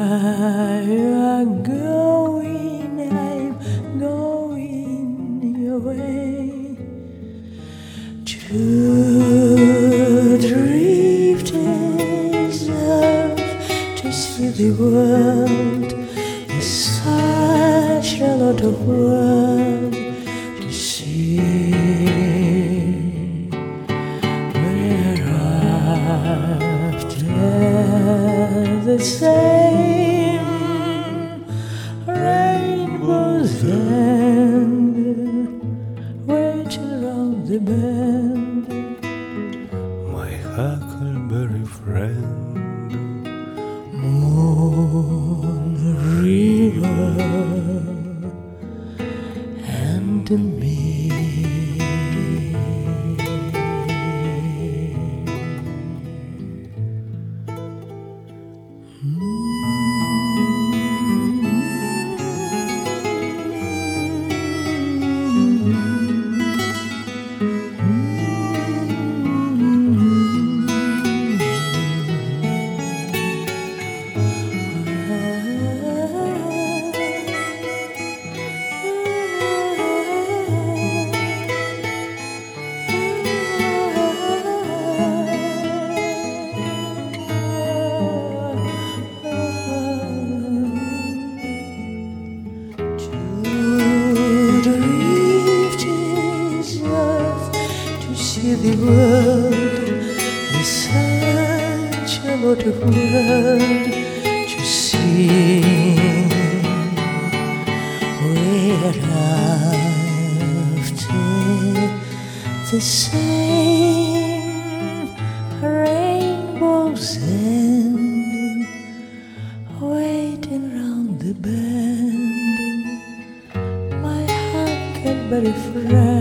I'm going away to drifters off to see the world. There's such a lot of world to see. We're after the same rainbow's end, waiting around the bend. My huckleberry friend, Moon River and me. See the world, there's such a lot of world to see. We're after the same rainbow's end, waiting round the bend. My huckleberry friend,